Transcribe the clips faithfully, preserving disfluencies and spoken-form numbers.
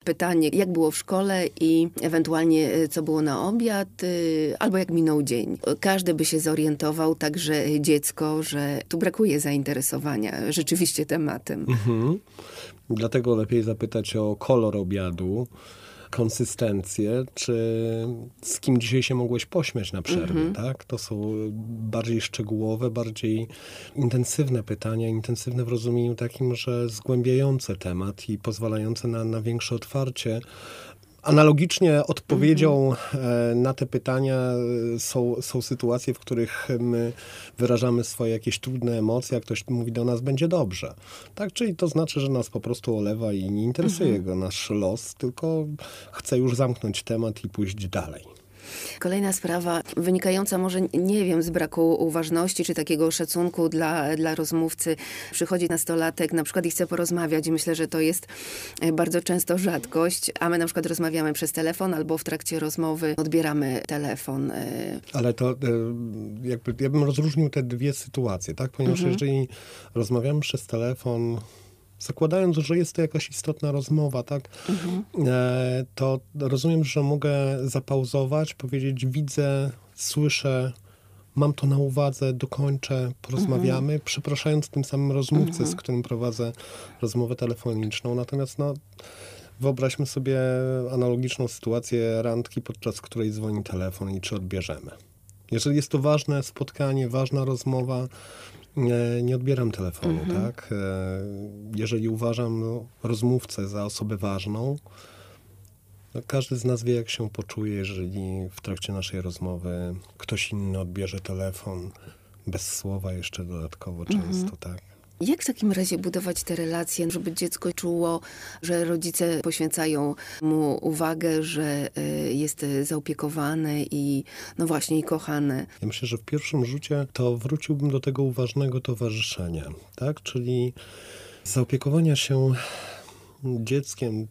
pytanie, jak było w szkole i ewentualnie co było na obiad, albo jak minął dzień. Każdy by się zorientował, także dziecko, że tu brakuje zainteresowania rzeczywiście tematem. Mhm. Dlatego lepiej zapytać o kolor obiadu, konsystencję, czy z kim dzisiaj się mogłeś pośmiać na przerwie, mm-hmm. tak? To są bardziej szczegółowe, bardziej intensywne pytania, intensywne w rozumieniu takim, że zgłębiające temat i pozwalające na, na większe otwarcie. Analogicznie odpowiedzią mm-hmm. na te pytania są, są sytuacje, w których my wyrażamy swoje jakieś trudne emocje, a ktoś mówi do nas, będzie dobrze. Tak? Czyli to znaczy, że nas po prostu olewa i nie interesuje mm-hmm. go nasz los, tylko chce już zamknąć temat i pójść dalej. Kolejna sprawa, wynikająca może, nie wiem, z braku uważności, czy takiego szacunku dla, dla rozmówcy. Przychodzi nastolatek na przykład i chce porozmawiać i myślę, że to jest bardzo często rzadkość, a my na przykład rozmawiamy przez telefon albo w trakcie rozmowy odbieramy telefon. Ale to jakby, ja bym rozróżnił te dwie sytuacje, tak? Ponieważ mhm. jeżeli rozmawiamy przez telefon, zakładając, że jest to jakaś istotna rozmowa, tak, mhm. e, to rozumiem, że mogę zapauzować, powiedzieć, widzę, słyszę, mam to na uwadze, dokończę, porozmawiamy, mhm. przepraszając tym samym rozmówcę, mhm. z którym prowadzę rozmowę telefoniczną. Natomiast no, wyobraźmy sobie analogiczną sytuację randki, podczas której dzwoni telefon i czy odbierzemy. Jeżeli jest to ważne spotkanie, ważna rozmowa, Nie, nie odbieram telefonu, mhm. tak? Jeżeli uważam no, rozmówcę za osobę ważną, no, każdy z nas wie, jak się poczuje, jeżeli w trakcie naszej rozmowy ktoś inny odbierze telefon, bez słowa jeszcze dodatkowo mhm. często, tak? Jak w takim razie budować te relacje, żeby dziecko czuło, że rodzice poświęcają mu uwagę, że jest zaopiekowane i no właśnie i kochane? Ja myślę, że w pierwszym rzucie to wróciłbym do tego uważnego towarzyszenia, tak? Czyli zaopiekowania się dzieckiem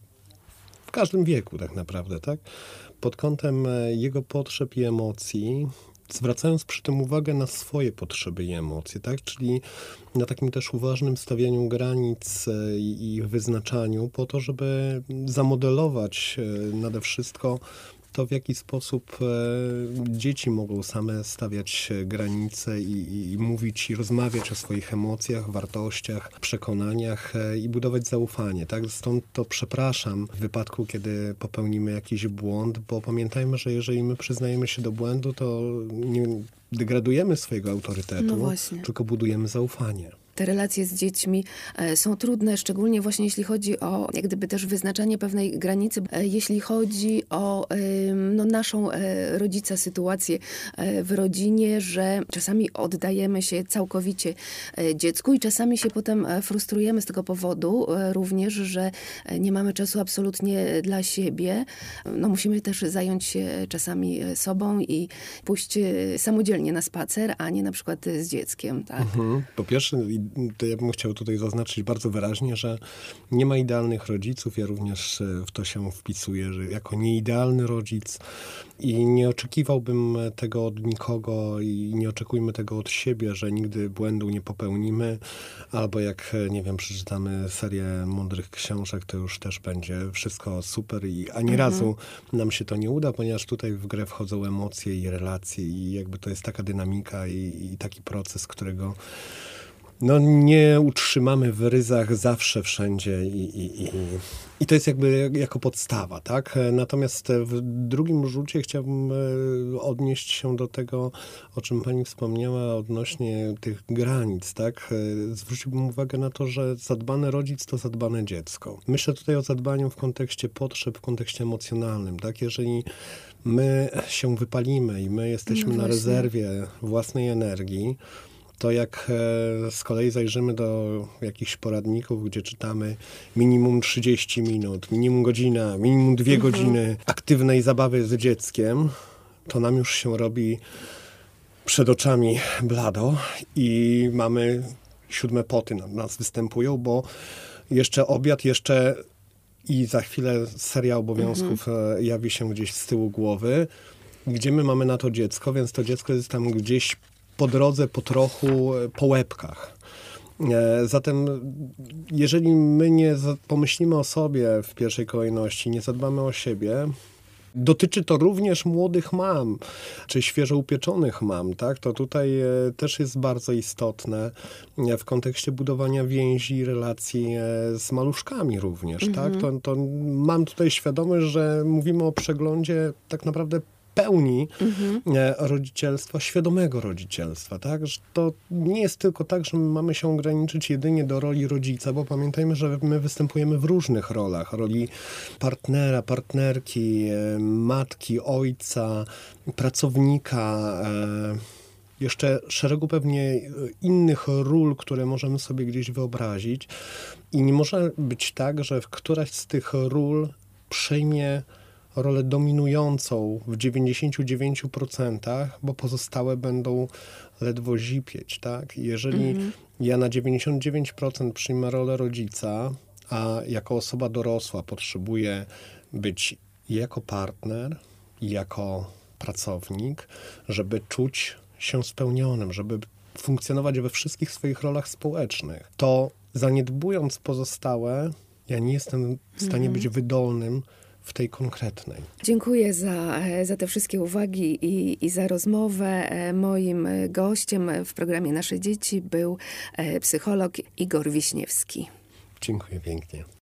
w każdym wieku tak naprawdę, tak? Pod kątem jego potrzeb i emocji, zwracając przy tym uwagę na swoje potrzeby i emocje, tak? Czyli na takim też uważnym stawianiu granic i ich wyznaczaniu po to, żeby zamodelować nade wszystko to, w jaki sposób e, dzieci mogą same stawiać granice i, i, i mówić i rozmawiać o swoich emocjach, wartościach, przekonaniach e, i budować zaufanie. Tak? Stąd to przepraszam w wypadku, kiedy popełnimy jakiś błąd, bo pamiętajmy, że jeżeli my przyznajemy się do błędu, to nie degradujemy swojego autorytetu, no tylko budujemy zaufanie. Te relacje z dziećmi są trudne, szczególnie właśnie jeśli chodzi o jak gdyby też wyznaczanie pewnej granicy, jeśli chodzi o no, naszą rodzica sytuację w rodzinie, że czasami oddajemy się całkowicie dziecku i czasami się potem frustrujemy z tego powodu również, że nie mamy czasu absolutnie dla siebie. No, musimy też zająć się czasami sobą i pójść samodzielnie na spacer, a nie na przykład z dzieckiem. Tak? Mhm. Po pierwsze, to ja bym chciał tutaj zaznaczyć bardzo wyraźnie, że nie ma idealnych rodziców. Ja również w to się wpisuję, że jako nieidealny rodzic i nie oczekiwałbym tego od nikogo i nie oczekujmy tego od siebie, że nigdy błędu nie popełnimy, albo jak, nie wiem, przeczytamy serię mądrych książek, to już też będzie wszystko super i ani mhm. razu nam się to nie uda, ponieważ tutaj w grę wchodzą emocje i relacje i jakby to jest taka dynamika i, i taki proces, którego no nie utrzymamy w ryzach zawsze, wszędzie i, i, i, i to jest jakby jako podstawa, tak? Natomiast w drugim rzucie chciałbym odnieść się do tego, o czym pani wspomniała odnośnie tych granic, tak? Zwróciłbym uwagę na to, że zadbany rodzic to zadbane dziecko. Myślę tutaj o zadbaniu w kontekście potrzeb, w kontekście emocjonalnym, tak? Jeżeli my się wypalimy i my jesteśmy no na rezerwie własnej energii, to jak z kolei zajrzymy do jakichś poradników, gdzie czytamy minimum trzydzieści minut, minimum godzina, minimum dwie mhm. godziny aktywnej zabawy z dzieckiem, to nam już się robi przed oczami blado i mamy siódme poty na nas występują, bo jeszcze obiad, jeszcze i za chwilę seria obowiązków mhm. jawi się gdzieś z tyłu głowy, gdzie my mamy na to dziecko, więc to dziecko jest tam gdzieś po drodze, po trochu, po łebkach. E, Zatem jeżeli my nie za- pomyślimy o sobie w pierwszej kolejności, nie zadbamy o siebie, dotyczy to również młodych mam, czy świeżo upieczonych mam, tak? To tutaj e, też jest bardzo istotne e, w kontekście budowania więzi, relacji e, z maluszkami również, tak? To, to mam tutaj świadomość, że mówimy o przeglądzie tak naprawdę pełni e, rodzicielstwa, świadomego rodzicielstwa, tak? Że to nie jest tylko tak, że my mamy się ograniczyć jedynie do roli rodzica, bo pamiętajmy, że my występujemy w różnych rolach. Roli partnera, partnerki, e, matki, ojca, pracownika, e, jeszcze szeregu pewnie innych ról, które możemy sobie gdzieś wyobrazić. I nie może być tak, że któraś z tych ról przejmie rolę dominującą w dziewięćdziesięciu dziewięciu procentach, bo pozostałe będą ledwo zipieć, tak? Jeżeli ja na dziewięćdziesiąt dziewięć procent przyjmę rolę rodzica, a jako osoba dorosła potrzebuję być i jako partner, i jako pracownik, żeby czuć się spełnionym, żeby funkcjonować we wszystkich swoich rolach społecznych, to zaniedbując pozostałe, ja nie jestem w stanie być wydolnym w tej konkretnej. Dziękuję za, za te wszystkie uwagi i, i za rozmowę. Moim gościem w programie Nasze Dzieci był psycholog Igor Wiśniewski. Dziękuję pięknie.